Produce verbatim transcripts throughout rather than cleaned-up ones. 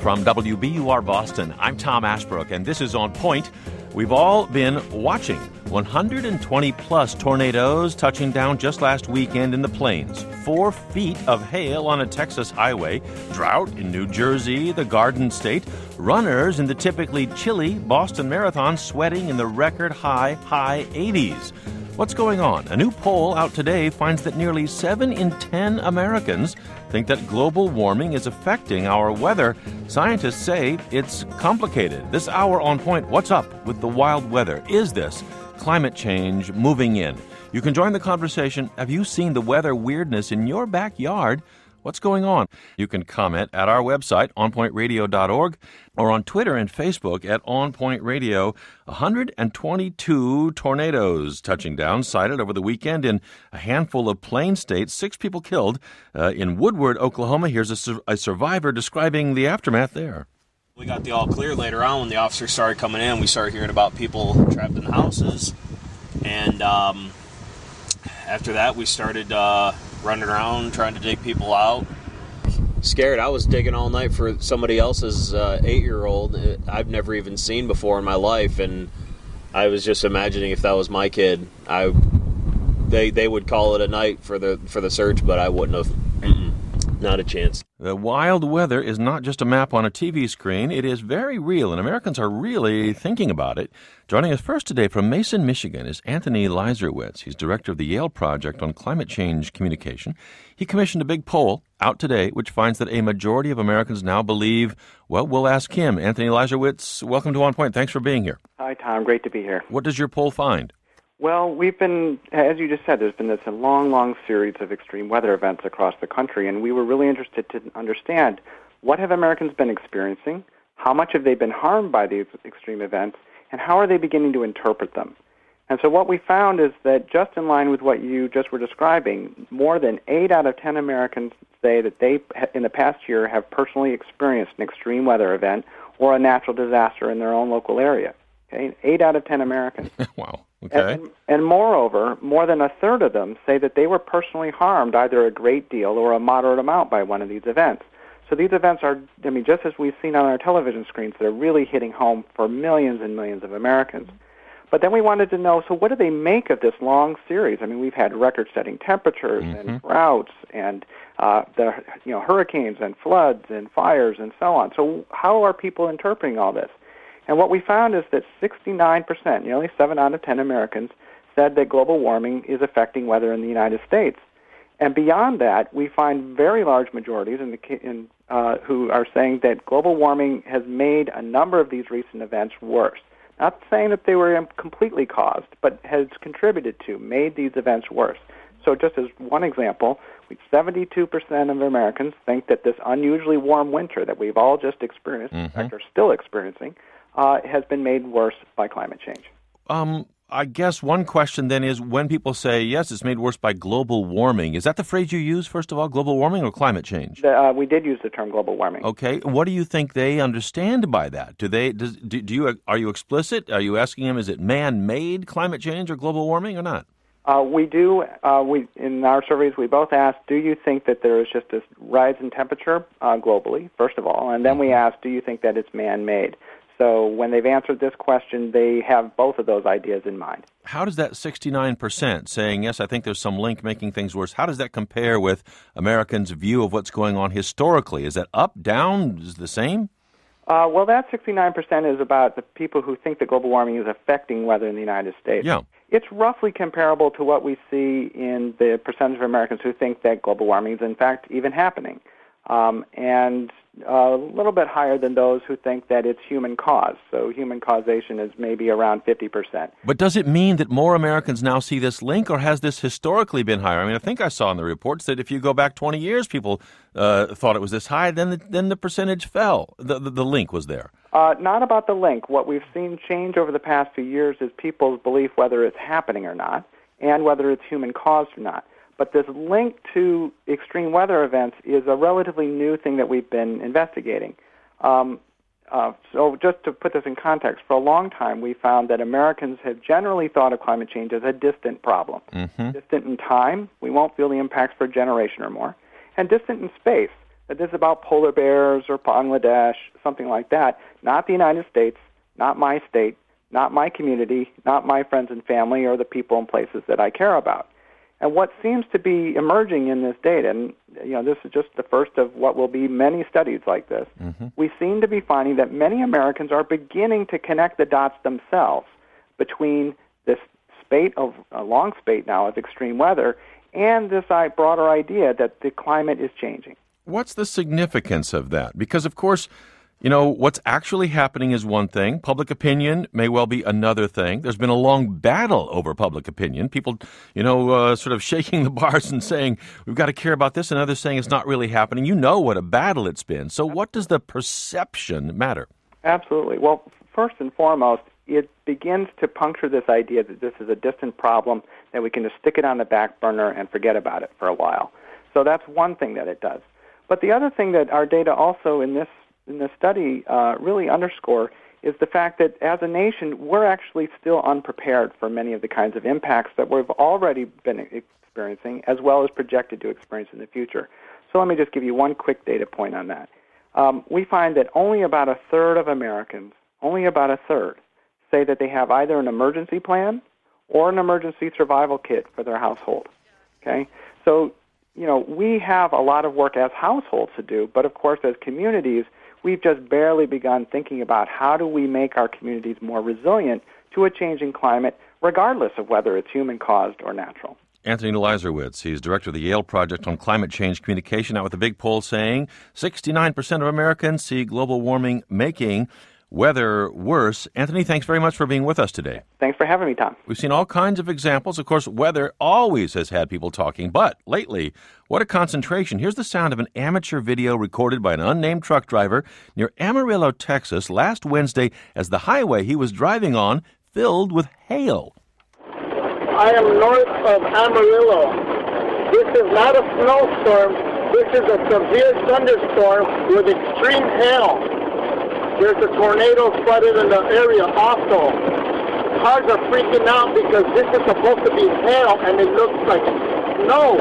From W B U R Boston, I'm Tom Ashbrook, and this is On Point. We've all been watching one hundred twenty plus tornadoes touching down just last weekend in the plains. Four feet of hail on a Texas highway, drought in New Jersey, the Garden State, runners in the typically chilly Boston Marathon sweating in the record high, high eighties. What's going on? A new poll out today finds that nearly seven in ten Americans think that global warming is affecting our weather. Scientists say it's complicated. This hour on Point, what's up with the wild weather? Is this climate change moving in? You can join the conversation. Have you seen the weather weirdness in your backyard? What's going on? You can comment at our website, on point radio dot org, or on Twitter and Facebook at On Point Radio. one hundred twenty-two tornadoes touching down, sighted over the weekend in a handful of plain states. Six people killed uh, in Woodward, Oklahoma. Here's a, sur- a survivor describing the aftermath there. We got the all clear later on when the officers started coming in. We started hearing about people trapped in houses. And um, after that, we started... Uh, running around trying to dig people out. Scared. I was digging all night for somebody else's uh, eight-year-old I've never even seen before in my life, and I was just imagining if that was my kid, I they they would call it a night for the for the search, but I wouldn't have. Mm-mm. Not a chance. The wild weather is not just a map on a T V screen. It is very real, and Americans are really thinking about it. Joining us first today from Mason, Michigan, is Anthony Leiserowitz. He's director of the Yale Project on Climate Change Communication. He commissioned a big poll out today which finds that a majority of Americans now believe, well, we'll ask him. Anthony Leiserowitz, welcome to On Point. Thanks for being here. Hi, Tom. Great to be here. What does your poll find? Well, we've been, as you just said, there's been this long, long series of extreme weather events across the country, and we were really interested to understand what have Americans been experiencing, how much have they been harmed by these extreme events, and how are they beginning to interpret them. And so what we found is that just in line with what you just were describing, more than eight out of ten Americans say that they, in the past year, have personally experienced an extreme weather event or a natural disaster in their own local area. Okay, eight out of ten Americans. Wow. Okay. And, and moreover, more than a third of them say that they were personally harmed either a great deal or a moderate amount by one of these events. So these events are, I mean, just as we've seen on our television screens, they're really hitting home for millions and millions of Americans. But then we wanted to know, so what do they make of this long series? I mean, we've had record-setting temperatures mm-hmm. and droughts and uh, the you know hurricanes and floods and fires and so on. So how are people interpreting all this? And what we found is that sixty-nine percent, nearly seven out of ten Americans, said that global warming is affecting weather in the United States. And beyond that, we find very large majorities in the, in, uh, who are saying that global warming has made a number of these recent events worse. Not saying that they were completely caused, but has contributed to, made these events worse. So just as one example, seventy-two percent of Americans think that this unusually warm winter that we've all just experienced, mm-hmm. in fact, are still experiencing, Uh, has been made worse by climate change. Um, I guess one question then is when people say, yes, it's made worse by global warming, is that the phrase you use, first of all, global warming or climate change? The, uh, we did use the term global warming. Okay. What do you think they understand by that? Do they? Does, do, do you? Are you explicit? Are you asking them, is it man-made climate change or global warming or not? Uh, we do. Uh, we in our surveys, we both asked, do you think that there is just this rise in temperature uh, globally, first of all, and then we asked, do you think that it's man-made? So when they've answered this question, they have both of those ideas in mind. How does that sixty-nine percent saying, yes, I think there's some link making things worse, how does that compare with Americans' view of what's going on historically? Is that up, down, is it the same? Uh, well, that sixty-nine percent is about the people who think that global warming is affecting weather in the United States. Yeah. It's roughly comparable to what we see in the percentage of Americans who think that global warming is, in fact, even happening. Um, and a little bit higher than those who think that it's human caused. So human causation is maybe around fifty percent. But does it mean that more Americans now see this link, or has this historically been higher? I mean, I think I saw in the reports that if you go back twenty years, people uh, thought it was this high, then the, then the percentage fell. The, the, the link was there. Uh, not about the link. What we've seen change over the past few years is people's belief whether it's happening or not, and whether it's human caused or not. But this link to extreme weather events is a relatively new thing that we've been investigating. Um, uh, so just to put this in context, for a long time we found that Americans have generally thought of climate change as a distant problem. Mm-hmm. Distant in time, we won't feel the impacts for a generation or more, and distant in space, that this is about polar bears or Bangladesh, something like that, not the United States, not my state, not my community, not my friends and family or the people and places that I care about. And what seems to be emerging in this data, and you know, this is just the first of what will be many studies like this, mm-hmm. we seem to be finding that many Americans are beginning to connect the dots themselves between this spate of a long spate now of extreme weather and this broader idea that the climate is changing. What's the significance of that? Because, of course, you know, what's actually happening is one thing. Public opinion may well be another thing. There's been a long battle over public opinion. People, you know, uh, sort of shaking the bars and saying, we've got to care about this, and others saying it's not really happening. You know what a battle it's been. So what does the perception matter? Absolutely. Well, first and foremost, it begins to puncture this idea that this is a distant problem, that we can just stick it on the back burner and forget about it for a while. So that's one thing that it does. But the other thing that our data also in this in this study uh, really underscore is the fact that as a nation, we're actually still unprepared for many of the kinds of impacts that we've already been experiencing, as well as projected to experience in the future. So let me just give you one quick data point on that. Um, we find that only about a third of Americans, only about a third, say that they have either an emergency plan or an emergency survival kit for their household. Okay? So, you know, we have a lot of work as households to do, but of course as communities, we've just barely begun thinking about how do we make our communities more resilient to a changing climate, regardless of whether it's human-caused or natural. Anthony Leiserowitz, he's director of the Yale Project on Climate Change Communication, out with a big poll saying sixty-nine percent of Americans see global warming making weather worse. Anthony, thanks very much for being with us today. Thanks for having me, Tom. We've seen all kinds of examples. Of course, weather always has had people talking, but lately, what a concentration. Here's the sound of an amateur video recorded by an unnamed truck driver near Amarillo, Texas, last Wednesday as the highway he was driving on filled with hail. I am north of Amarillo. This is not a snowstorm. This is a severe thunderstorm with extreme hail. There's a tornado flooded in the area also. Cars are freaking out because this is supposed to be hail and it looks like snow.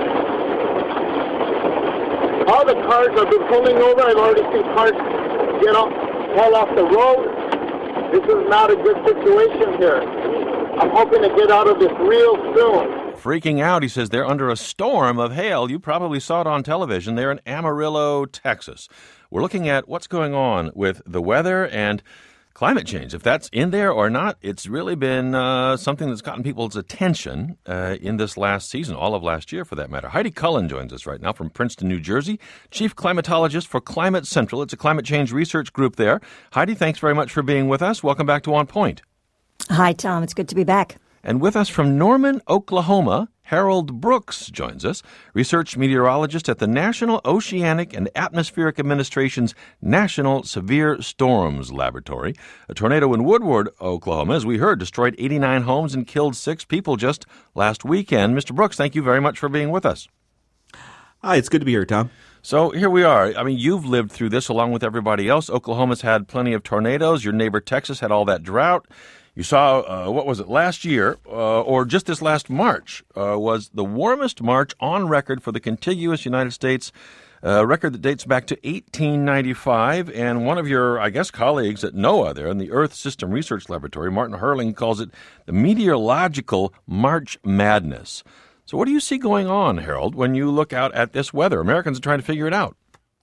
All the cars have been pulling over. I've already seen cars get off, fall off the road. This is not a good situation here. I'm hoping to get out of this real soon. Freaking out, he says they're under a storm of hail. You probably saw it on television. They're in Amarillo, Texas. We're looking at what's going on with the weather and climate change. If that's in there or not, it's really been uh, something that's gotten people's attention uh, in this last season, all of last year for that matter. Heidi Cullen joins us right now from Princeton, New Jersey, chief climatologist for Climate Central. It's a climate change research group there. Heidi, thanks very much for being with us. Welcome back to On Point. Hi, Tom. It's good to be back. And with us from Norman, Oklahoma, Harold Brooks joins us, research meteorologist at the National Oceanic and Atmospheric Administration's National Severe Storms Laboratory. A tornado in Woodward, Oklahoma, as we heard, destroyed eighty-nine homes and killed six people just last weekend. Mister Brooks, thank you very much for being with us. Hi, it's good to be here, Tom. So here we are. I mean, you've lived through this along with everybody else. Oklahoma's had plenty of tornadoes. Your neighbor Texas had all that drought. You saw, uh, what was it, last year, uh, or just this last March, uh, was the warmest March on record for the contiguous United States, a record that dates back to eighteen ninety-five. And one of your, I guess, colleagues at NOAA there in the Earth System Research Laboratory, Martin Hurling, calls it the meteorological March madness. So what do you see going on, Harold, when you look out at this weather? Americans are trying to figure it out.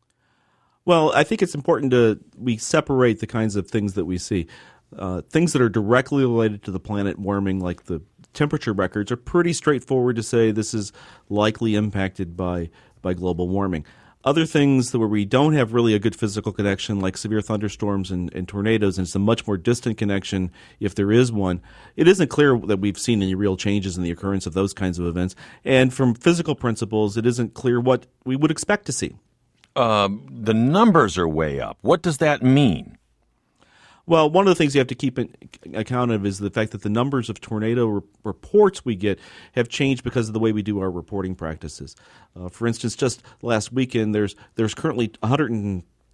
Well, I think it's important to we separate the kinds of things that we see. Uh, things that are directly related to the planet warming, like the temperature records, are pretty straightforward to say this is likely impacted by, by global warming. Other things where we don't have really a good physical connection, like severe thunderstorms and, and tornadoes, and it's a much more distant connection if there is one, it isn't clear that we've seen any real changes in the occurrence of those kinds of events. And from physical principles, it isn't clear what we would expect to see. Um, the numbers are way up. What does that mean? Well, one of the things you have to keep in account of is the fact that the numbers of tornado re- reports we get have changed because of the way we do our reporting practices. Uh, for instance, just last weekend, there's there's currently one hundred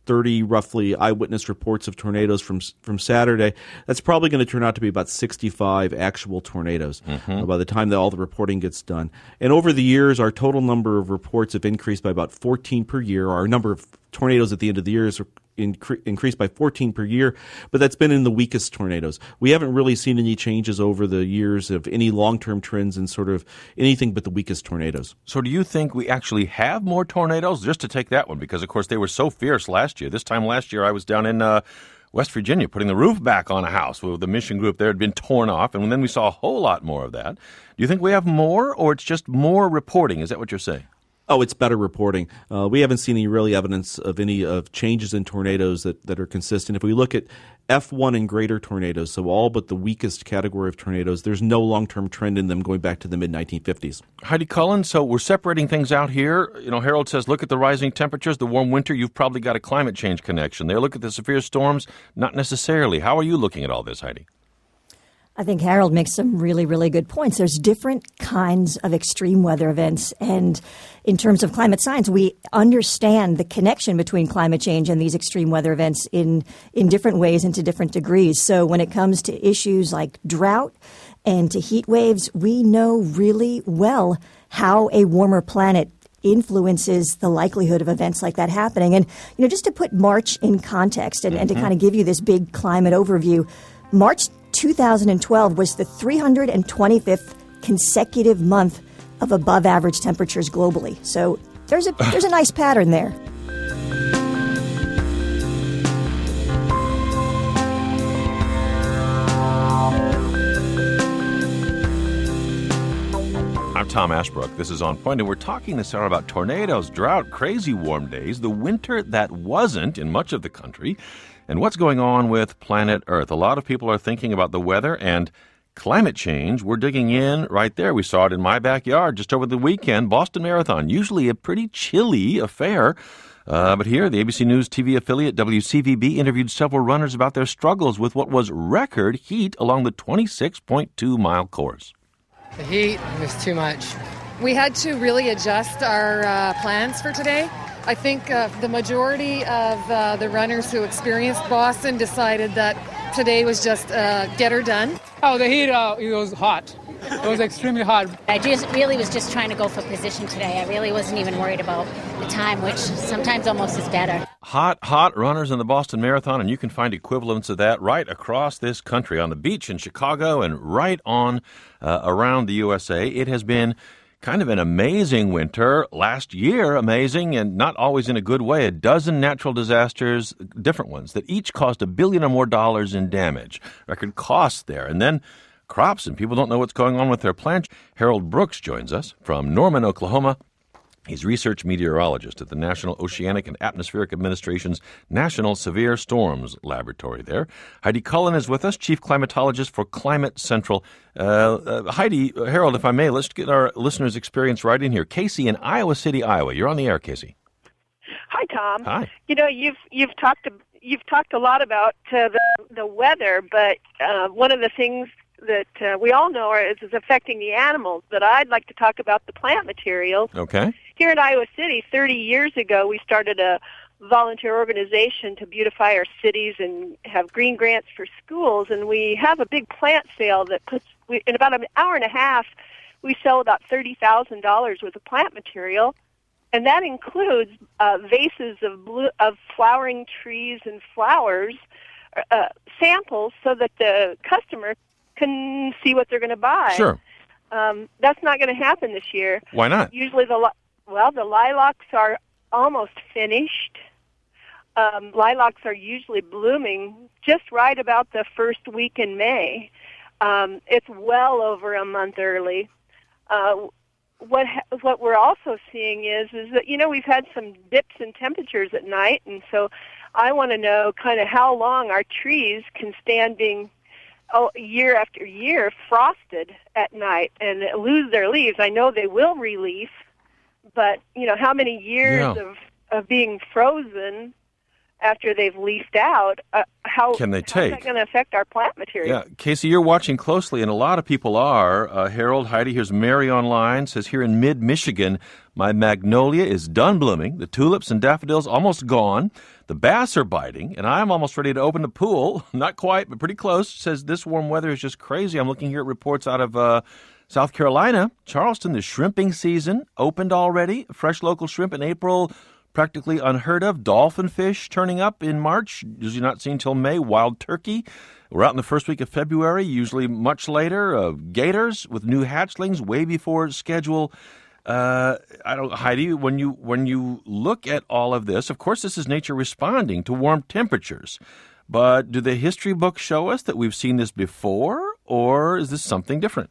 thirty roughly eyewitness reports of tornadoes from from Saturday, that's probably going to turn out to be about sixty-five actual tornadoes mm-hmm. uh, by the time that all the reporting gets done. And over the years, our total number of reports have increased by about fourteen per year. Our number of tornadoes at the end of the year is incre- increased by fourteen per year, but that's been in the weakest tornadoes. We haven't really seen any changes over the years of any long-term trends in sort of anything but the weakest tornadoes. So do you think we actually have more tornadoes? Just to take that one, because, of course, they were so fierce last year. This time last year I was down in uh, West Virginia putting the roof back on a house where the mission group there had been torn off, and then we saw a whole lot more of that. Do you think we have more, or it's just more reporting? Is that what you're saying? Oh, it's better reporting. Uh, we haven't seen any really evidence of any of changes in tornadoes that, that are consistent. If we look at F one and greater tornadoes, so all but the weakest category of tornadoes, there's no long-term trend in them going back to the mid nineteen fifties. Heidi Cullen, so we're separating things out here. You know, Harold says, look at the rising temperatures, the warm winter, you've probably got a climate change connection there. Look at the severe storms, not necessarily. How are you looking at all this, Heidi? I think Harold makes some really, really good points. There's different kinds of extreme weather events. And in terms of climate science, we understand the connection between climate change and these extreme weather events in, in different ways and to different degrees. So when it comes to issues like drought and to heat waves, we know really well how a warmer planet influences the likelihood of events like that happening. And, you know, just to put March in context and, mm-hmm. and to kind of give you this big climate overview, March two thousand twelve was the three hundred twenty-fifth consecutive month of above average temperatures globally. So there's a there's a nice pattern there. I'm Tom Ashbrook. This is On Point, and we're talking this hour about tornadoes, drought, crazy warm days, the winter that wasn't in much of the country, and what's going on with planet Earth. A lot of people are thinking about the weather and climate change. We're digging in right there. We saw it in my backyard just over the weekend, Boston Marathon, usually a pretty chilly affair. Uh, but here, the A B C News T V affiliate W C V B interviewed several runners about their struggles with what was record heat along the twenty-six point two mile course. The heat was too much. We had to really adjust our uh, plans for today. I think uh, the majority of uh, the runners who experienced Boston decided that today was just uh, get her done. Oh, the heat, uh, it was hot. It was extremely hot. I just really was just trying to go for position today. I really wasn't even worried about the time, which sometimes almost is better. Hot, hot runners in the Boston Marathon, and you can find equivalents of that right across this country, on the beach in Chicago and right on uh, around the U S A. It has been kind of an amazing winter. Last year, amazing, and not always in a good way. A dozen natural disasters, different ones, that each cost a billion or more dollars in damage. Record costs there. And then crops, and people don't know what's going on with their plants. Harold Brooks joins us from Norman, Oklahoma. He's research meteorologist at the National Oceanic and Atmospheric Administration's National Severe Storms Laboratory there. Heidi Cullen is with us, chief climatologist for Climate Central. Uh, uh, Heidi, Harold, if I may, let's get our listeners' experience right in here. Casey in Iowa City, Iowa. You're on the air, Casey. Hi, Tom. Hi. You know, you've you've talked you've talked a lot about uh, the the weather, but uh, one of the things that uh, we all know is, is affecting the animals, but I'd like to talk about the plant materials. Okay. Here in Iowa City, thirty years ago, we started a volunteer organization to beautify our cities and have green grants for schools, and we have a big plant sale that puts, we, in about an hour and a half, we sell about thirty thousand dollars worth of plant material, and that includes uh, vases of, blue, of flowering trees and flowers, uh, samples, so that the customer can see what they're going to buy. Sure. Um, that's not going to happen this year. Why not? Usually the li- well, the lilacs are almost finished. Um, lilacs are usually blooming just right about the first week in May. Um, it's well over a month early. Uh, what ha- what we're also seeing is is that, you know, we've had some dips in temperatures at night, and so I want to know kind of how long our trees can stand being Oh, year after year, frosted at night and lose their leaves. I know they will releaf, but, you know, how many years yeah. of, of being frozen after they've leafed out, uh, how, can they how take? is that going to affect our plant material? Yeah, Casey, you're watching closely, and a lot of people are. Uh, Harold, Heidi, here's Mary online, says here in mid-Michigan, My magnolia is done blooming. The tulips and daffodils almost gone. The bass are biting, and I'm almost ready to open the pool. Not quite, but pretty close. Says this warm weather is just crazy. I'm looking here at reports out of uh, South Carolina. Charleston, the shrimping season opened already. Fresh local shrimp in April, practically unheard of. Dolphin fish turning up in March, usually not seen till May. Wild turkey. We're out in the first week of February, usually much later. Uh, gators with new hatchlings way before schedule. Uh, I don't, Heidi, when you when you look at all of this, of course, this is nature responding to warm temperatures. But do the history books show us that we've seen this before, or is this something different?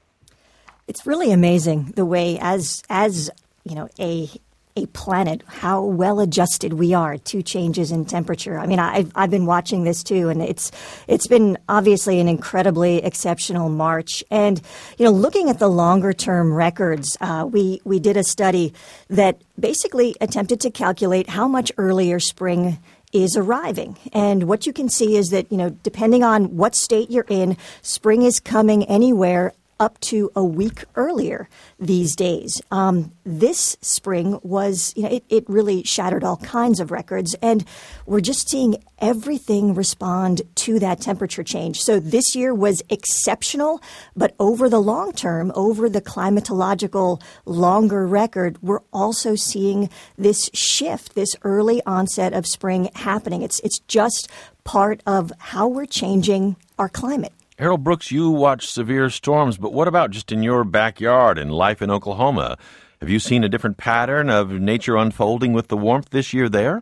It's really amazing the way, as as you know, a a planet, how well adjusted we are to changes in temperature. I mean, I've I've been watching this too, and it's it's been obviously an incredibly exceptional March. And you know, looking at the longer term records, uh, we we did a study that basically attempted to calculate how much earlier spring is arriving. And what you can see is that, you know, depending on what state you're in, spring is coming anywhere up to a week earlier these days. Um, this spring was, you know, it, it really shattered all kinds of records, and we're just seeing everything respond to that temperature change. So this year was exceptional, but over the long term, over the climatological longer record, we're also seeing this shift, this early onset of spring happening. It's it's just part of how we're changing our climate. Harold Brooks, you watch severe storms, but what about just in your backyard and life in Oklahoma? Have you seen a different pattern of nature unfolding with the warmth this year there?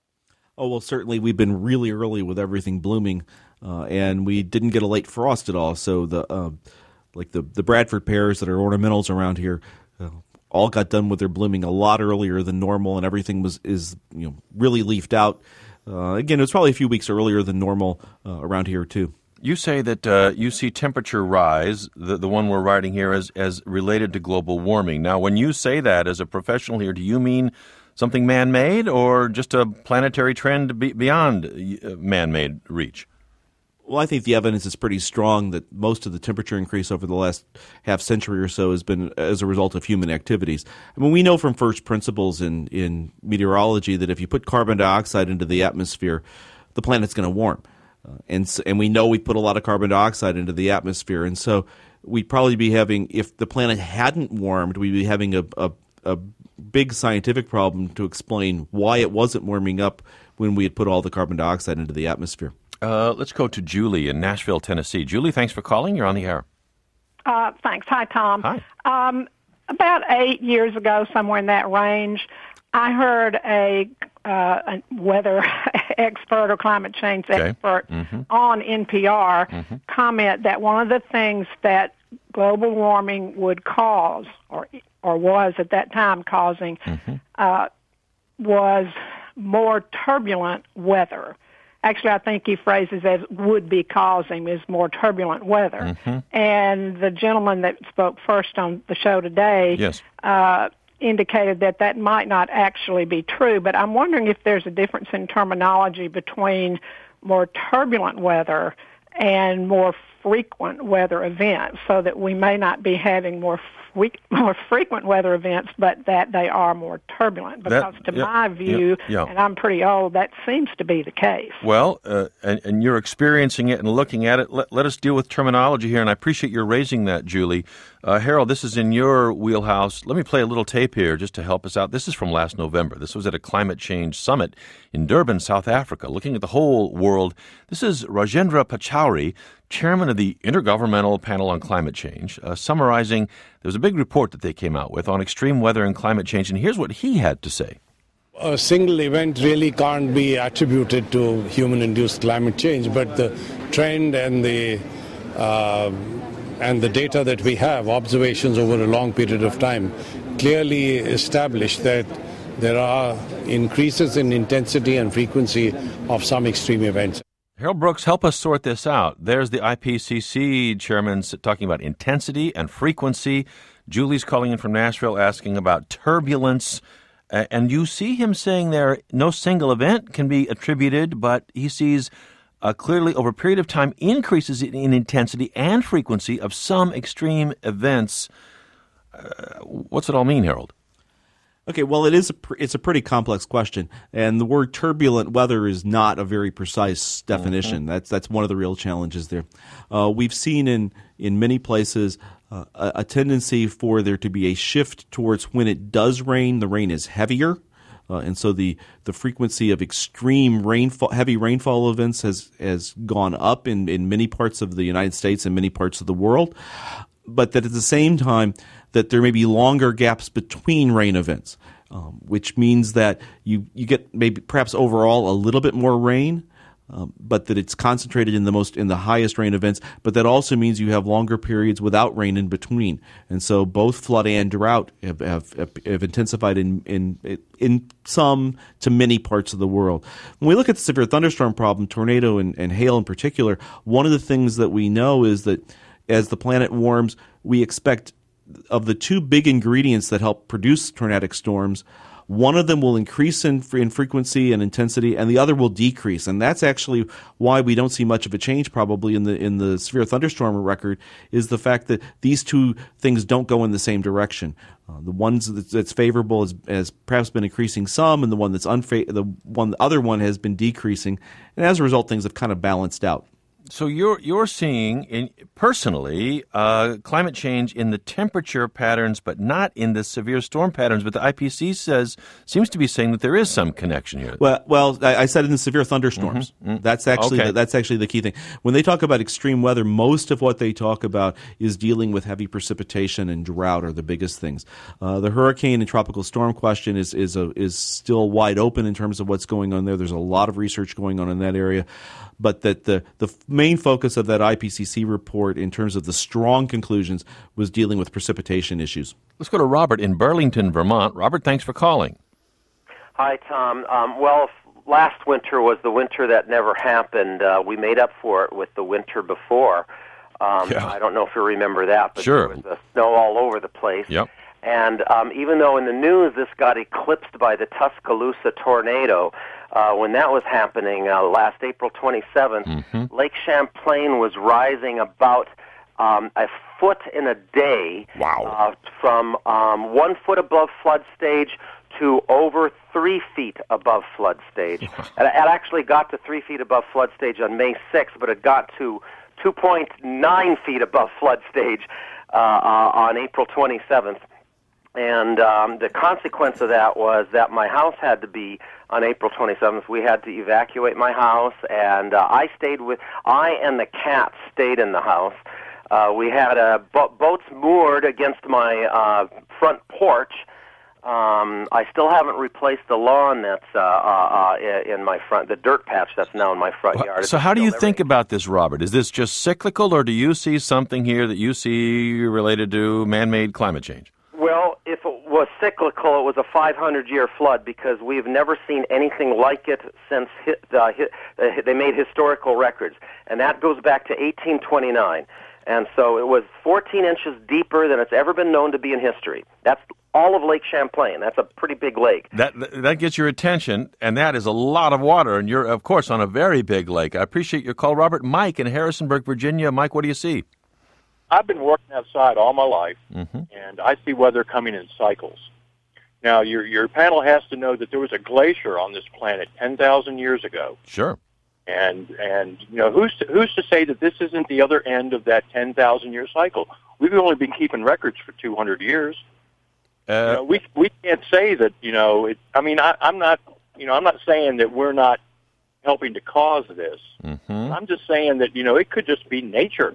Oh, well, certainly we've been really early with everything blooming, uh, and we didn't get a late frost at all. So the uh, like the, the Bradford pears that are ornamentals around here uh, all got done with their blooming a lot earlier than normal, and everything was is you know really leafed out. Uh, again, it was probably a few weeks earlier than normal uh, around here, too. You say that uh, you see temperature rise, the, the one we're writing here, as, as related to global warming. Now, when you say that as a professional here, do you mean something man-made or just a planetary trend be, beyond man-made reach? Well, I think the evidence is pretty strong that most of the temperature increase over the last half century or so has been as a result of human activities. I mean, we know from first principles in, in meteorology that if you put carbon dioxide into the atmosphere, the planet's going to warm. Uh, and so, and we know we put a lot of carbon dioxide into the atmosphere, and so we'd probably be having, if the planet hadn't warmed, we'd be having a, a, a big scientific problem to explain why it wasn't warming up when we had put all the carbon dioxide into the atmosphere. Uh, let's go to Julie in Nashville, Tennessee. Julie, thanks for calling. You're on the air. Uh, thanks. Hi, Tom. Hi. Um, about eight years ago, somewhere in that range, I heard a, uh, a weather expert or climate change Okay. expert Mm-hmm. on N P R Mm-hmm. comment that one of the things that global warming would cause, or or was at that time causing, Mm-hmm. uh, was more turbulent weather. Actually, I think he phrases as would be causing is more turbulent weather. Mm-hmm. And the gentleman that spoke first on the show today Yes. uh, indicated that that might not actually be true. But I'm wondering if there's a difference in terminology between more turbulent weather and more frequent weather events, so that we may not be having more fre- more frequent weather events, but that they are more turbulent. Because That- to yeah, my view, yeah, yeah. and I'm pretty old, that seems to be the case. Well, uh, and, and you're experiencing it and looking at it. Let, let us deal with terminology here, and I appreciate your raising that, Julie. Uh, Harold, this is in your wheelhouse. Let me play a little tape here just to help us out. This is from last November. This was at a climate change summit in Durban, South Africa, looking at the whole world. This is Rajendra Pachauri, chairman of the Intergovernmental Panel on Climate Change, uh, summarizing. There was a big report that they came out with on extreme weather and climate change, and here's what he had to say. A single event really can't be attributed to human-induced climate change, but the trend and the uh, and the data that we have, observations over a long period of time, clearly establish that there are increases in intensity and frequency of some extreme events. Harold Brooks, help us sort this out. There's the I P C C chairman talking about intensity and frequency. Julie's calling in from Nashville asking about turbulence. Uh, and you see him saying there no single event can be attributed, but he sees uh, clearly over a period of time increases in, in intensity and frequency of some extreme events. Uh, what's it all mean, Harold? Okay, well, it is a pr- it's a pretty complex question, and the word turbulent weather is not a very precise definition. Mm-hmm. That's that's one of the real challenges there. Uh, we've seen in in many places uh, a, a tendency for there to be a shift towards when it does rain, the rain is heavier, uh, and so the the frequency of extreme rainfall, heavy rainfall events has has gone up in in many parts of the United States and many parts of the world, but that at the same time, that there may be longer gaps between rain events, um, which means that you, you get maybe perhaps overall a little bit more rain, um, but that it's concentrated in the most in the highest rain events. But that also means you have longer periods without rain in between, and so both flood and drought have have, have intensified in in in some to many parts of the world. When we look at the severe thunderstorm problem, tornado and, and hail in particular, one of the things that we know is that as the planet warms, we expect of the two big ingredients that help produce tornadic storms, one of them will increase in, in frequency and intensity, and the other will decrease. And that's actually why we don't see much of a change probably in the in the severe thunderstorm record, is the fact that these two things don't go in the same direction. Uh, the ones that's, that's favorable has, has perhaps been increasing some, and the one that's unfa- the one the other one has been decreasing. And as a result, things have kind of balanced out. So you're you're seeing in, personally uh, climate change in the temperature patterns, but not in the severe storm patterns. But the I P C C says seems to be saying that there is some connection here. Well, well, I, I said in the severe thunderstorms. Mm-hmm. Mm-hmm. That's actually okay. the, that's actually the key thing. When they talk about extreme weather, most of what they talk about is dealing with heavy precipitation and drought are the biggest things. Uh, the hurricane and tropical storm question is is a, is still wide open in terms of what's going on there. There's a lot of research going on in that area. But that the, the main focus of that I P C C report in terms of the strong conclusions was dealing with precipitation issues. Let's go to Robert in Burlington, Vermont. Robert, thanks for calling. Hi, Tom. Um, well, last winter was the winter that never happened. Uh, we made up for it with the winter before. Um, yeah. I don't know if you remember that, but sure. There was uh, snow all over the place. Yep. And um, even though in the news this got eclipsed by the Tuscaloosa tornado, uh, when that was happening uh, last April twenty-seventh, mm-hmm. Lake Champlain was rising about um, a foot in a day. Wow. Uh, from um, one foot above flood stage to over three feet above flood stage. And it actually got to three feet above flood stage on May sixth, but it got to two point nine feet above flood stage uh, uh, on April twenty-seventh. And um, the consequence of that was that my house had to be, on April twenty-seventh, we had to evacuate my house, and uh, I stayed with, I and the cat stayed in the house. Uh, we had uh, bo- boats moored against my uh, front porch. Um, I still haven't replaced the lawn that's uh, uh, uh, in my front, the dirt patch that's now in my front well, yard. So how do you think about this, Robert? Is this just cyclical, or do you see something here that you see related to man-made climate change? Well, if it was cyclical, it was a five hundred year flood because we've never seen anything like it since hit, uh, hit, uh, they made historical records. And that goes back to eighteen twenty-nine. And so it was fourteen inches deeper than it's ever been known to be in history. That's all of Lake Champlain. That's a pretty big lake. That that gets your attention, and that is a lot of water. And you're, of course, on a very big lake. I appreciate your call, Robert. Mike in Harrisonburg, Virginia. Mike, what do you see? I've been working outside all my life, mm-hmm. and I see weather coming in cycles. Now, your your panel has to know that there was a glacier on this planet ten thousand years ago. Sure. And, and you know, who's to, who's to say that this isn't the other end of that ten thousand year cycle? We've only been keeping records for two hundred years. Uh, you know, we we can't say that, you know, it, I mean, I, I'm not, you know, I'm not saying that we're not helping to cause this. Mm-hmm. I'm just saying that, you know, it could just be nature.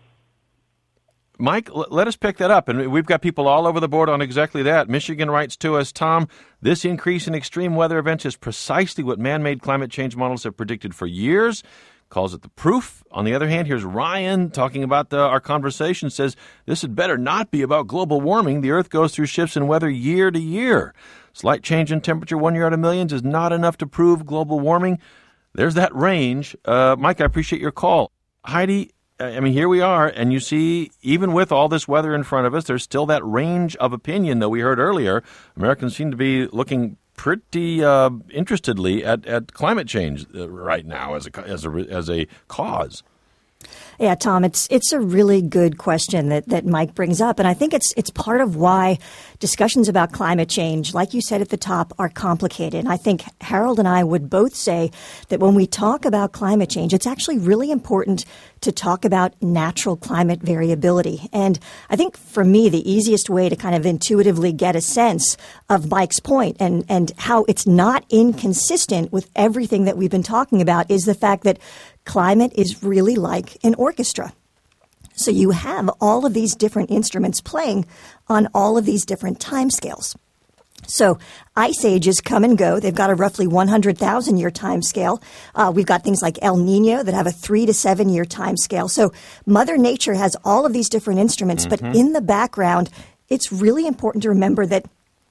Mike, let us pick that up, and we've got people all over the board on exactly that. Michigan writes to us, Tom, this increase in extreme weather events is precisely what man-made climate change models have predicted for years, calls it the proof. On the other hand, here's Ryan talking about the, our conversation, says this had better not be about global warming. The Earth goes through shifts in weather year to year. Slight change in temperature one year out of millions is not enough to prove global warming. There's that range. Uh, Mike, I appreciate your call. Heidi, I mean, here we are, and you see, even with all this weather in front of us, there's still that range of opinion that we heard earlier. Americans seem to be looking pretty uh, interestedly at, at climate change uh, right now as a as a as a cause. Yeah, Tom, it's it's a really good question that, that Mike brings up, and I think it's it's part of why discussions about climate change, like you said at the top, are complicated. And I think Harold and I would both say that when we talk about climate change, it's actually really important to talk about natural climate variability. And I think for me, the easiest way to kind of intuitively get a sense of Mike's point and, and how it's not inconsistent with everything that we've been talking about is the fact that climate is really like an orchestra. So you have all of these different instruments playing on all of these different timescales. So ice ages come and go. They've got a roughly one hundred thousand year time scale. Uh, we've got things like El Nino that have a three to seven year time scale. So Mother Nature has all of these different instruments, mm-hmm. but in the background, it's really important to remember that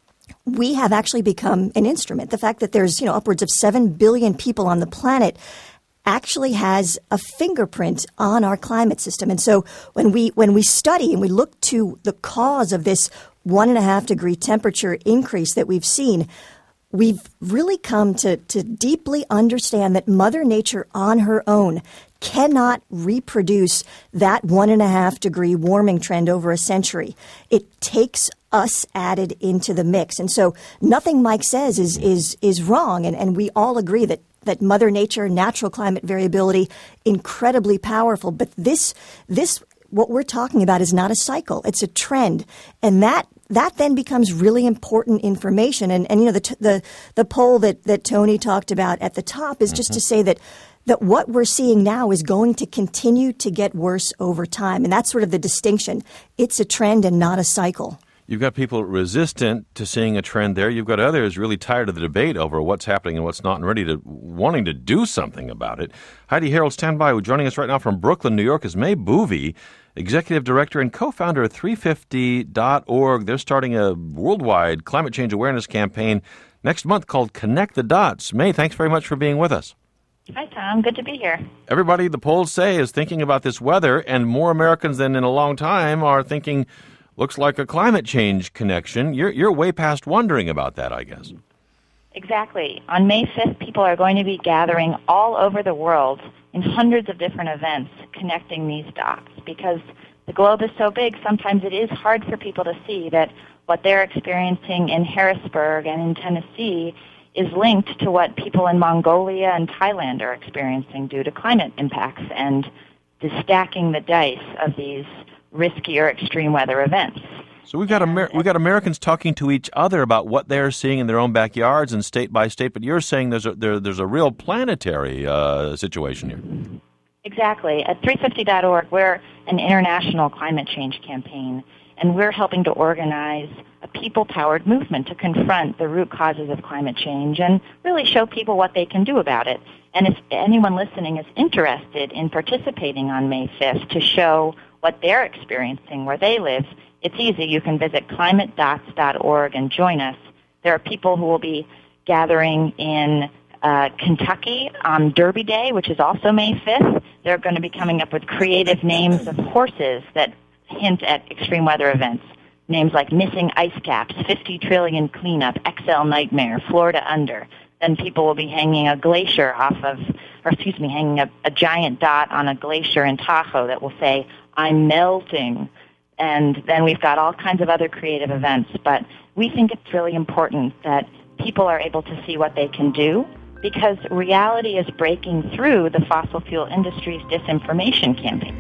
we have actually become an instrument. The fact that there's, you know, upwards of seven billion people on the planet actually has a fingerprint on our climate system. And so when we when we study and we look to the cause of this one and a half degree temperature increase that we've seen, we've really come to, to deeply understand that Mother Nature on her own cannot reproduce that one and a half degree warming trend over a century. It takes us added into the mix. And so nothing Mike says is is is wrong. And, and we all agree that that Mother Nature, natural climate variability, incredibly powerful. But this this what we're talking about is not a cycle. It's a trend. And that that then becomes really important information. And, and you know, the, t- the the poll that, that Tony talked about at the top is just mm-hmm. to say that that what we're seeing now is going to continue to get worse over time. And that's sort of the distinction. It's a trend and not a cycle. You've got people resistant to seeing a trend there. You've got others really tired of the debate over what's happening and what's not and ready to wanting to do something about it. Heidi Harold, stand by. Joining us right now from Brooklyn, New York is May Boovy, Executive Director and co-founder of three fifty dot org. They're starting a worldwide climate change awareness campaign next month called Connect the Dots. May, thanks very much for being with us. Hi, Tom. Good to be here. Everybody, the polls say, is thinking about this weather, and more Americans than in a long time are thinking, looks like a climate change connection. You're you're way past wondering about that, I guess. Exactly. On May fifth, people are going to be gathering all over the world in hundreds of different events connecting these dots because the globe is so big, sometimes it is hard for people to see that what they're experiencing in Harrisburg and in Tennessee is linked to what people in Mongolia and Thailand are experiencing due to climate impacts and the stacking the dice of these riskier extreme weather events. So we've got Amer- we've got Americans talking to each other about what they're seeing in their own backyards and state by state, but you're saying there's a there, there's a real planetary uh, situation here. Exactly. At three fifty dot org, we're an international climate change campaign, and we're helping to organize a people-powered movement to confront the root causes of climate change and really show people what they can do about it. And if anyone listening is interested in participating on May fifth to show what they're experiencing where they live, it's easy. You can visit climate dots dot org and join us. There are people who will be gathering in uh, Kentucky on Derby Day, which is also May fifth. They're going to be coming up with creative names of horses that hint at extreme weather events. Names like Missing Ice Caps, fifty trillion Cleanup, X L Nightmare, Florida Under. Then people will be hanging a glacier off of, or excuse me, hanging a, a giant dot on a glacier in Tahoe that will say, I'm melting. And then we've got all kinds of other creative events. But we think it's really important that people are able to see what they can do because reality is breaking through the fossil fuel industry's disinformation campaign.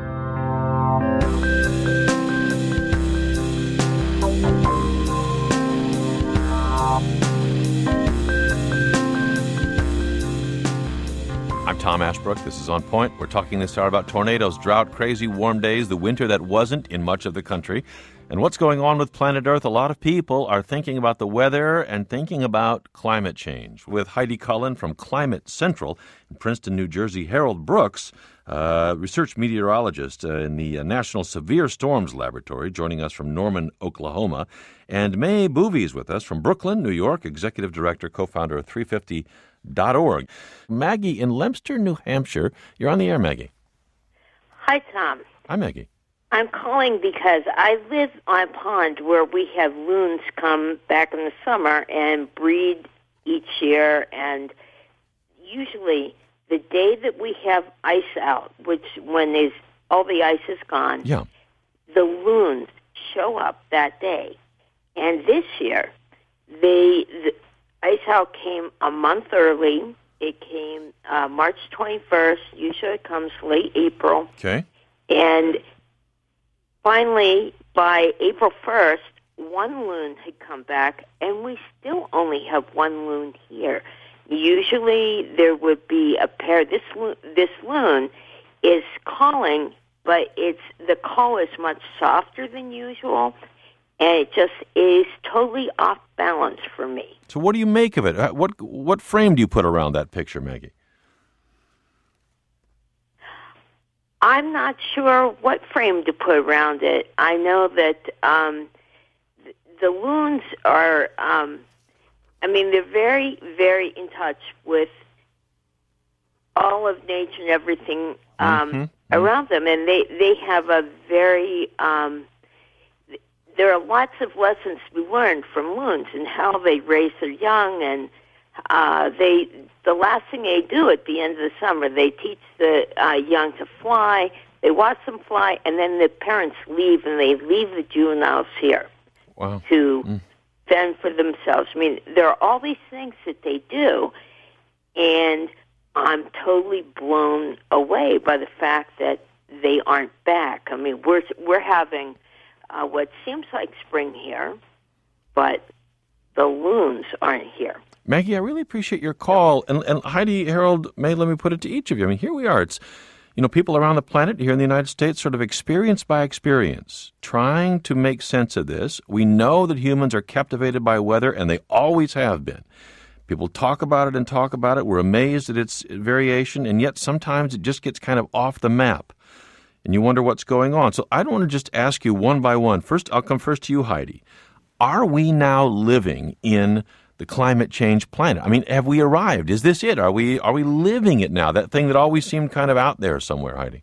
I'm Tom Ashbrook. This is On Point. We're talking this hour about tornadoes, drought, crazy warm days, the winter that wasn't in much of the country, and what's going on with planet Earth. A lot of people are thinking about the weather and thinking about climate change. With Heidi Cullen from Climate Central in Princeton, New Jersey, Harold Brooks, uh, research meteorologist uh, in the uh, National Severe Storms Laboratory, joining us from Norman, Oklahoma, and May Boovy is with us from Brooklyn, New York, executive director, co-founder of three fifty dot org. Maggie in Leominster, New Hampshire. You're on the air, Maggie. Hi, Tom. Hi, Maggie. I'm calling because I live on a pond where we have loons come back in the summer and breed each year, and usually the day that we have ice out, which when there's, all the ice is gone, yeah. the loons show up that day. And this year, they, the ice out came a month early. It came uh, March twenty-first. Usually it comes late April. Okay. And finally, by April first, one loon had come back, and we still only have one loon here. Usually there would be a pair. This loon, this loon is calling, but it's the call is much softer than usual, and it just is totally off balance for me. So what do you make of it? Uh, What what frame do you put around that picture, Maggie? I'm not sure what frame to put around it. I know that um, th- the loons are, um, I mean, they're very, very in touch with all of nature and everything um, Mm-hmm. around them. And they, they have a very, um, th- there are lots of lessons to be learned from loons and how they raise their young. And uh, they, the last thing they do at the end of the summer, they teach the uh, young to fly. They watch them fly, and then the parents leave, and they leave the juveniles here Wow. to Mm. fend for themselves. I mean, there are all these things that they do, and I'm totally blown away by the fact that they aren't back. I mean, we're we're having uh, what seems like spring here, but the loons aren't here. Maggie, I really appreciate your call. And, and Heidi, Harold, May, let me put it to each of you. I mean, here we are. It's, you know, people around the planet here in the United States sort of experience by experience, trying to make sense of this. We know that humans are captivated by weather, and they always have been. People talk about it and talk about it. We're amazed at its variation, and yet sometimes it just gets kind of off the map. And you wonder what's going on. So I don't want to just ask you one by one. First, I'll come first to you, Heidi. Are we now living in the climate change planet? I mean, have we arrived? Is this it? Are we are we living it now? That thing that always seemed kind of out there somewhere, Heidi.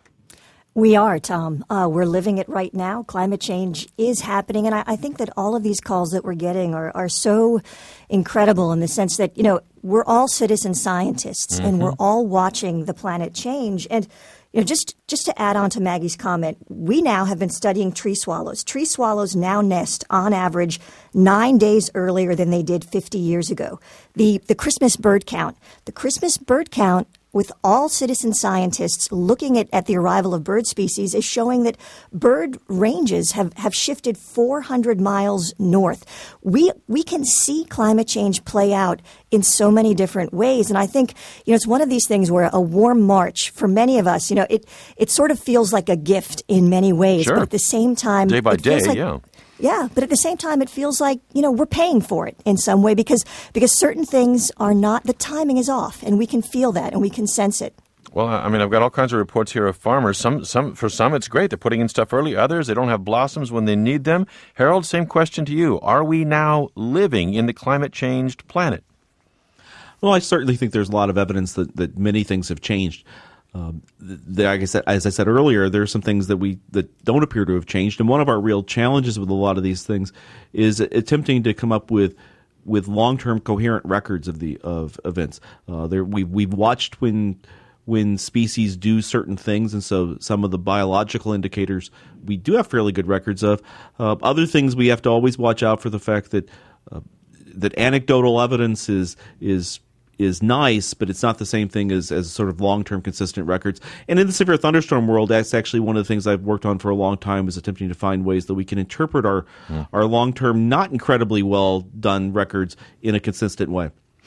We are, Tom. Uh, we're living it right now. Climate change is happening. And I, I think that all of these calls that we're getting are, are so incredible in the sense that, you know, we're all citizen scientists mm-hmm. and we're all watching the planet change. And You know, just, just to add on to Maggie's comment, we now have been studying tree swallows. Tree swallows now nest, on average, nine days earlier than they did fifty years ago. The, the Christmas bird count. The Christmas bird count, with all citizen scientists looking at, at the arrival of bird species, is showing that bird ranges have, have shifted four hundred miles north. We we can see climate change play out in so many different ways. And I think, you know, it's one of these things where a warm March, for many of us, you know, it, it sort of feels like a gift in many ways. Sure. But at the same time, day by it feels day, like, yeah. Yeah, but at the same time, it feels like, you know, we're paying for it in some way because because certain things are not, the timing is off, and we can feel that and we can sense it. Well, I mean, I've got all kinds of reports here of farmers. Some, some, for some, it's great. They're putting in stuff early. Others, they don't have blossoms when they need them. Harold, same question to you. Are we now living in the climate-changed planet? Well, I certainly think there's a lot of evidence that, that many things have changed. Um, the, like I said, as I said earlier, there are some things that we that don't appear to have changed, and one of our real challenges with a lot of these things is attempting to come up with with long-term coherent records of the of events. Uh, there, we we've watched when when species do certain things, and so some of the biological indicators we do have fairly good records of. Uh, other things we have to always watch out for the fact that uh, that anecdotal evidence is is. is nice, but it's not the same thing as, as sort of long-term consistent records. And in the severe thunderstorm world, that's actually one of the things I've worked on for a long time, is attempting to find ways that we can interpret our, yeah. our long-term, not incredibly well-done records in a consistent way.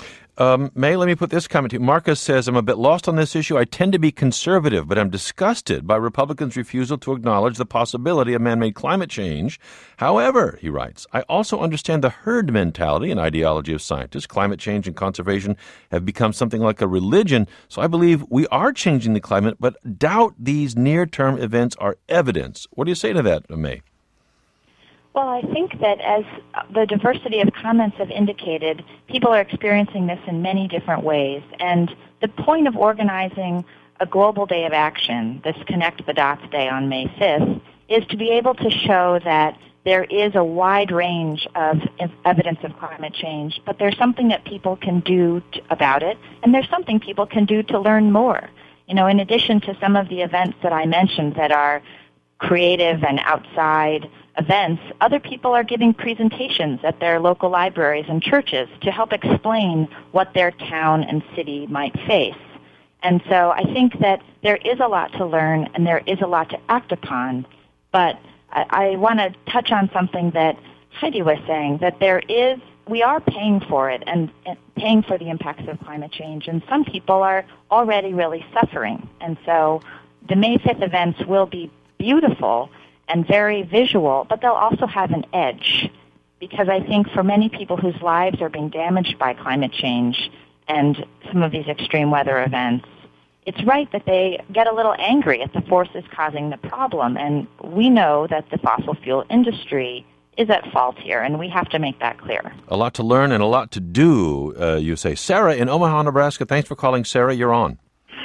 Um, May, let me put this comment to you. Marcus says, I'm a bit lost on this issue. I tend to be conservative, but I'm disgusted by Republicans' refusal to acknowledge the possibility of man-made climate change. However, he writes, I also understand the herd mentality and ideology of scientists. Climate change and conservation have become something like a religion, so I believe we are changing the climate, but doubt these near-term events are evidence. What do you say to that, May? Well, I think that as the diversity of comments have indicated, people are experiencing this in many different ways. And the point of organizing a global day of action, this Connect the Dots Day on May fifth, is to be able to show that there is a wide range of evidence of climate change, but there's something that people can do to, about it, and there's something people can do to learn more. You know, in addition to some of the events that I mentioned that are creative and outside events, other people are giving presentations at their local libraries and churches to help explain what their town and city might face. And so I think that there is a lot to learn and there is a lot to act upon, but I, I want to touch on something that Heidi was saying, that there is, we are paying for it and, and paying for the impacts of climate change, and some people are already really suffering. And so the May fifth events will be beautiful and very visual, but they'll also have an edge, because I think for many people whose lives are being damaged by climate change and some of these extreme weather events, it's right that they get a little angry at the forces causing the problem. And we know that the fossil fuel industry is at fault here, and we have to make that clear. A lot to learn and a lot to do, uh, you say. Sarah in Omaha, Nebraska. Thanks for calling. Sarah, you're on.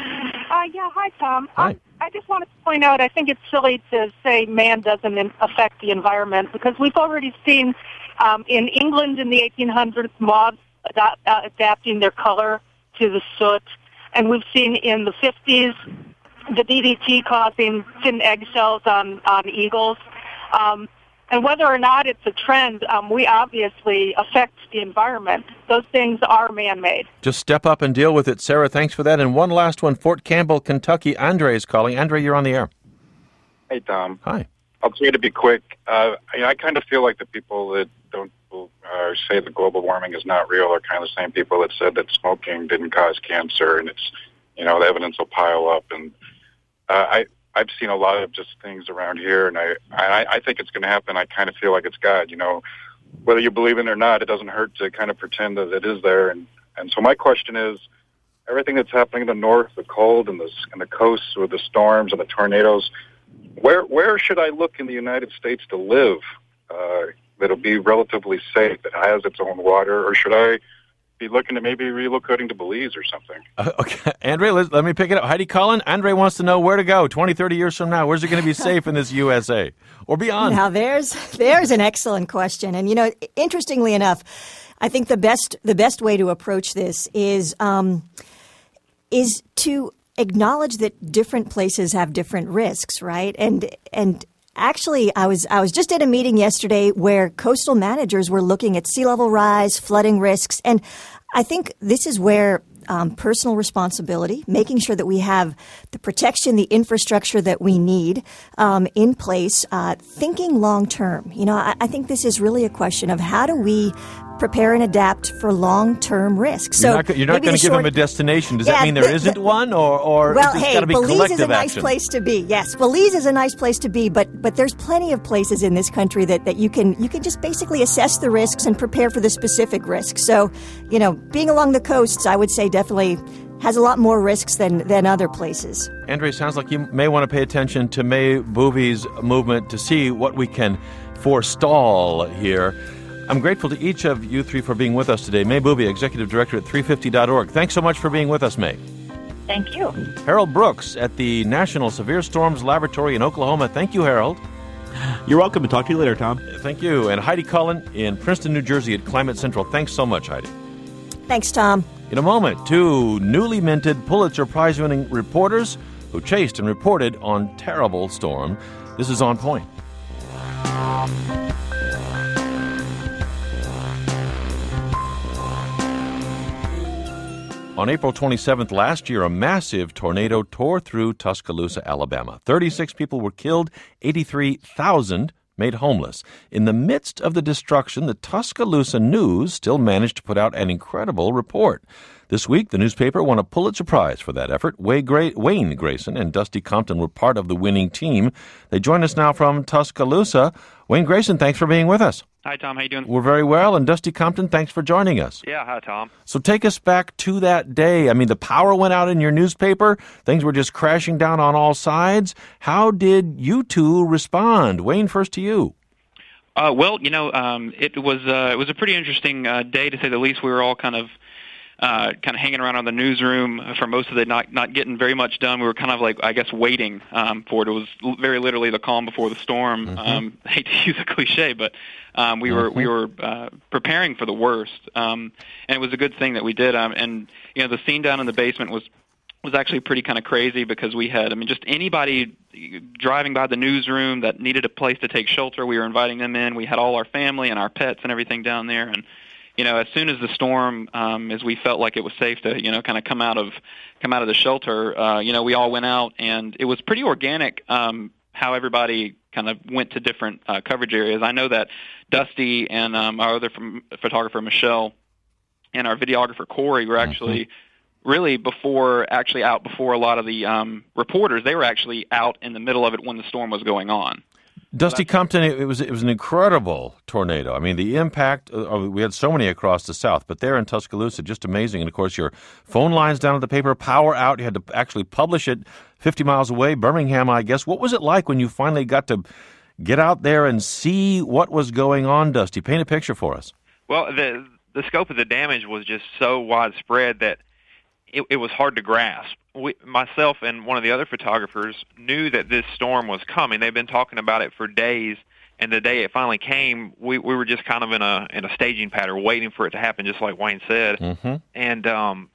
Uh, yeah, hi, Tom. Hi. Um, I just wanted to point out, I think it's silly to say man doesn't in- affect the environment, because we've already seen um, in England in the eighteen hundreds moths ad- uh, adapting their color to the soot, and we've seen in the fifties the D D T causing thin eggshells on, on eagles. Um, and whether or not it's a trend, um, we obviously affect the environment. Those things are man-made. Just step up and deal with it. Sarah, thanks for that. And one last one, Fort Campbell, Kentucky. Andre is calling. Andre, you're on the air. Hey, Tom. Hi. I'll try to be quick. Uh, I, I kind of feel like the people that don't uh, say that global warming is not real are kind of the same people that said that smoking didn't cause cancer, and it's, you know, the evidence will pile up. And uh, I, I've seen a lot of just things around here, and I, I, I think it's going to happen. I kind of feel like it's God, you know. Whether you believe it or not, it doesn't hurt to kind of pretend that it is there. And, and so my question is, everything that's happening in the north, the cold and the, and the coasts with the storms and the tornadoes, where where should I look in the United States to live uh, that'll be relatively safe, that has its own water, or should I be looking to maybe relocating to Belize or something? Uh, okay, Andre, let, let me pick it up. Heidi Cullen, Andre wants to know where to go twenty, thirty years from now. Where's it going to be safe in this U S A or beyond? Now, there's there's an excellent question. And, you know, interestingly enough, I think the best the best way to approach this is um, is to acknowledge that different places have different risks, right? And and actually, I was I was just at a meeting yesterday where coastal managers were looking at sea level rise, flooding risks, and I think this is where um, personal responsibility, making sure that we have the protection, the infrastructure that we need um, in place, uh, thinking long term. You know, I, I think this is really a question of how do we prepare and adapt for long-term risks. So you're not, you're not going to give short, them a destination. Does yeah, that mean there the, isn't the, one, or or well, it's hey, got to be Belize collective is a nice action? place to be. Yes, Belize is a nice place to be, but but there's plenty of places in this country that, that you can you can just basically assess the risks and prepare for the specific risks. So, you know, being along the coasts, I would say definitely has a lot more risks than, than other places. Andre, sounds like you may want to pay attention to May Booby's movement to see what we can forestall here. I'm grateful to each of you three for being with us today. May Booby, Executive Director at three fifty dot org. Thanks so much for being with us, May. Thank you. Harold Brooks at the National Severe Storms Laboratory in Oklahoma. Thank you, Harold. You're welcome, and talk to you later, Tom. Thank you. And Heidi Cullen in Princeton, New Jersey at Climate Central. Thanks so much, Heidi. Thanks, Tom. In a moment, two newly minted Pulitzer Prize-winning reporters who chased and reported on terrible storm. This is On Point. On April twenty-seventh last year, a massive tornado tore through Tuscaloosa, Alabama. thirty-six people were killed, eighty-three thousand made homeless. In the midst of the destruction, the Tuscaloosa News still managed to put out an incredible report. This week, the newspaper won a Pulitzer Prize for that effort. Wayne Grayson and Dusty Compton were part of the winning team. They join us now from Tuscaloosa. Wayne Grayson, thanks for being with us. Hi, Tom. How you doing? We're very well. And Dusty Compton, thanks for joining us. Yeah, hi, Tom. So take us back to that day. I mean, the power went out in your newspaper. Things were just crashing down on all sides. How did you two respond? Wayne, first to you. Uh, well, you know, um, it was uh, it was a pretty interesting uh, day, to say the least. We were all kind of uh, kind of hanging around on the newsroom for most of the not not getting very much done. We were kind of like, I guess, waiting um, for it. It was l- very literally the calm before the storm. Mm-hmm. Um, I hate to use a cliche, but um, we Mm-hmm. were we were uh, preparing for the worst, um, and it was a good thing that we did. Um, and you know, the scene down in the basement was. was actually pretty kind of crazy because we had, I mean, just anybody driving by the newsroom that needed a place to take shelter, we were inviting them in. We had all our family and our pets and everything down there. And, you know, as soon as the storm, um, as we felt like it was safe to, you know, kind of come out of come out of the shelter, uh, you know, we all went out, and it was pretty organic um, how everybody kind of went to different uh, coverage areas. I know that Dusty and um, our other from, photographer, Michelle, and our videographer, Corey, were actually mm-hmm. really before, actually out before a lot of the um, reporters. They were actually out in the middle of it when the storm was going on. Dusty so Compton, it was it was an incredible tornado. I mean, the impact, uh, we had so many across the South, but there in Tuscaloosa, just amazing. And, of course, your phone lines down at the paper, power out. You had to actually publish it fifty miles away, Birmingham, I guess. What was it like when you finally got to get out there and see what was going on, Dusty? Paint a picture for us. Well, the the scope of the damage was just so widespread that It, it was hard to grasp. We, myself and one of the other photographers knew that this storm was coming. They've been talking about it for days, and the day it finally came, we, we were just kind of in a in a staging pattern, waiting for it to happen, just like Wayne said. Mm-hmm. And um,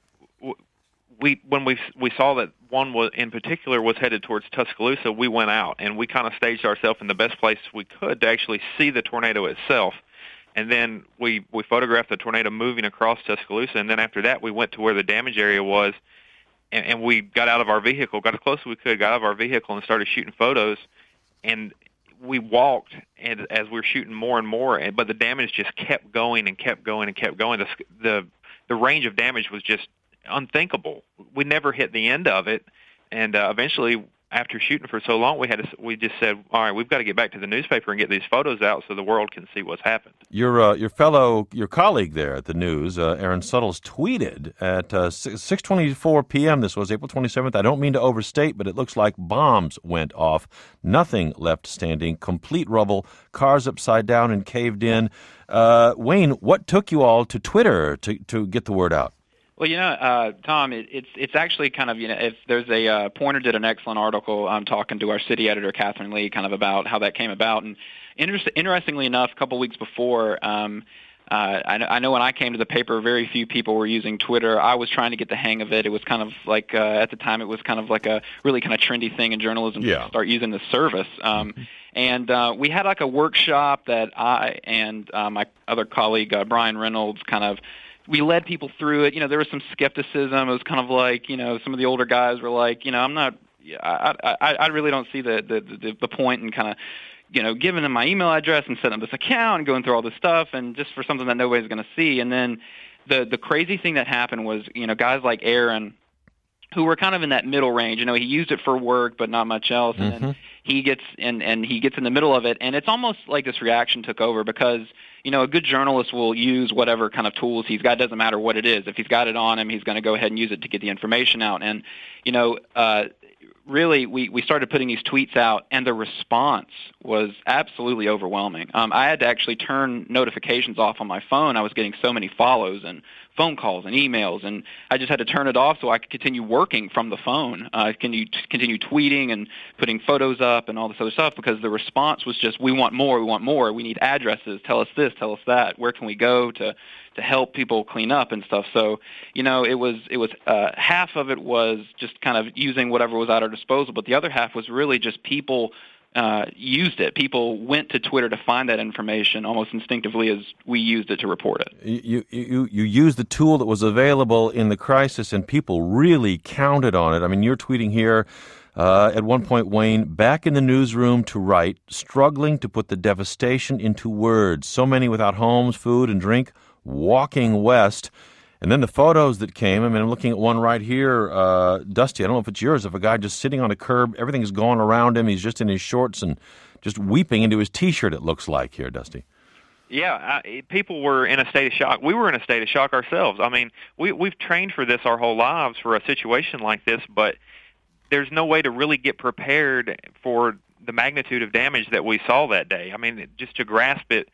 we when we we saw that one was in particular was headed towards Tuscaloosa, we went out and we kind of staged ourselves in the best place we could to actually see the tornado itself. And then we, we photographed the tornado moving across Tuscaloosa, and then after that we went to where the damage area was, and, and we got out of our vehicle, got as close as we could, got out of our vehicle and started shooting photos, and we walked and as we were shooting more and more, and, but the damage just kept going and kept going and kept going. The, the, the range of damage was just unthinkable. We never hit the end of it, and uh, eventually after shooting for so long, we had to, we just said, all right, we've got to get back to the newspaper and get these photos out so the world can see what's happened. Your uh, your fellow, your colleague there at the news, uh, Aaron Suttles, tweeted at uh, six twenty-four p.m., this was April twenty-seventh, I don't mean to overstate, but it looks like bombs went off. Nothing left standing, complete rubble, cars upside down and caved in. Uh, Wayne, what took you all to Twitter to, to get the word out? Well, you know, uh, Tom, it, it's it's actually kind of, you know, if there's a uh, Pointer did an excellent article um, talking to our city editor, Catherine Lee, kind of about how that came about. And inter- interestingly enough, a couple weeks before, um, uh, I, know, I know when I came to the paper, very few people were using Twitter. I was trying to get the hang of it. It was kind of like, uh, at the time, it was kind of like a really kind of trendy thing in journalism yeah. to start using the service. Um, and uh, we had like a workshop that I and uh, my other colleague, uh, Brian Reynolds, kind of, we led people through it. You know, there was some skepticism. It was kind of like, you know, some of the older guys were like, you know, I'm not, I, I, I really don't see the, the, the, the point in kind of, you know, giving them my email address and setting up this account and going through all this stuff and just for something that nobody's going to see. And then the, the crazy thing that happened was, you know, guys like Aaron, who were kind of in that middle range, you know, he used it for work, but not much else. And mm-hmm. then he gets and and he gets in the middle of it, and it's almost like this reaction took over because, you know, a good journalist will use whatever kind of tools he's got. It doesn't matter what it is. If he's got it on him, he's going to go ahead and use it to get the information out. And, you know, uh, really, we, we started putting these tweets out, and the response was absolutely overwhelming. Um, I had to actually turn notifications off on my phone. I was getting so many follows and phone calls and emails, and I just had to turn it off so I could continue working from the phone. Uh, can you t- continue tweeting and putting photos up and all this other stuff because the response was just, we want more, we want more, we need addresses, tell us this, tell us that, where can we go to to help people clean up and stuff. So, you know, it was it was uh, half of it was just kind of using whatever was at our disposal, but the other half was really just people uh, used it. People went to Twitter to find that information almost instinctively as we used it to report it. You you you used the tool that was available in the crisis, and people really counted on it. I mean, you're tweeting here uh, at one point, Wayne, back in the newsroom to write, struggling to put the devastation into words. So many without homes, food, and drink, walking west. And then the photos that came, I mean, I'm looking at one right here, uh, Dusty, I don't know if it's yours, of a guy just sitting on a curb, everything's gone around him, he's just in his shorts and just weeping into his T-shirt, it looks like here, Dusty. Yeah, I, people were in a state of shock. We were in a state of shock ourselves. I mean, we, we've trained for this our whole lives, for a situation like this, but there's no way to really get prepared for the magnitude of damage that we saw that day. I mean, just to grasp it,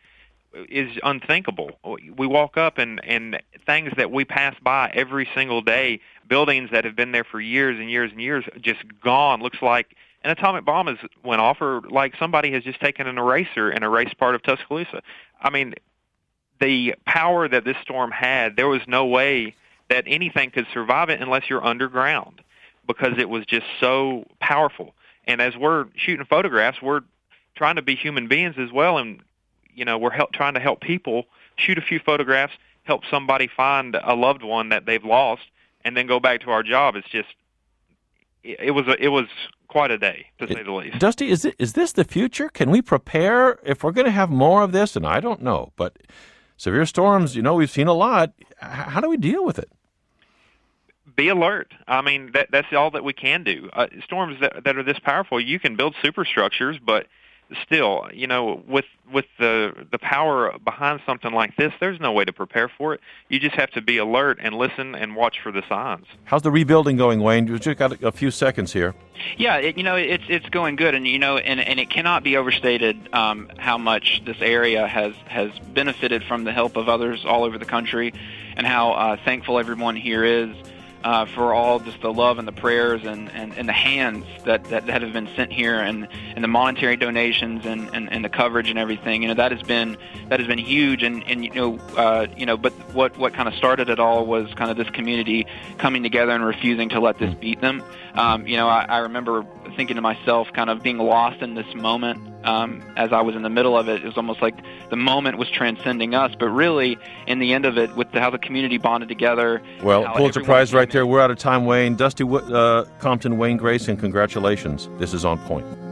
is unthinkable. We walk up and, and things that we pass by every single day, buildings that have been there for years and years and years, just gone. Looks like an atomic bomb has went off, or like somebody has just taken an eraser and erased part of Tuscaloosa. I mean, the power that this storm had, there was no way that anything could survive it unless you're underground, because it was just so powerful. And as we're shooting photographs, we're trying to be human beings as well, and you know, we're help, trying to help people shoot a few photographs, help somebody find a loved one that they've lost, and then go back to our job. It's just, it, it was a, it was quite a day, to say the least. Dusty, is it, is this the future? Can we prepare if we're going to have more of this? And I don't know, but severe storms, you know, we've seen a lot. H- how do we deal with it? Be alert. I mean, that, that's all that we can do. Uh, storms that, that are this powerful, you can build superstructures, but still, you know, with with the the power behind something like this, there's no way to prepare for it. You just have to be alert and listen and watch for the signs. How's the rebuilding going, Wayne? We've just got a few seconds here. Yeah, it, you know, it's it's going good, and you know, and, and it cannot be overstated um, how much this area has has benefited from the help of others all over the country, and how uh, thankful everyone here is. Uh, for all just the love and the prayers and, and, and the hands that, that, that have been sent here, and, and the monetary donations and, and, and the coverage and everything, you know, that has been that has been huge. And, and you know, uh, you know, but what, what kind of started it all was kind of this community coming together and refusing to let this beat them. Um, you know, I, I remember thinking to myself, kind of being lost in this moment um, as I was in the middle of it. It was almost like the moment was transcending us, but really, in the end of it, with the, how the community bonded together. Well, Pulitzer Prize right there. We're out of time, Wayne. Dusty uh, Compton, Wayne Grayson, congratulations. This is On Point.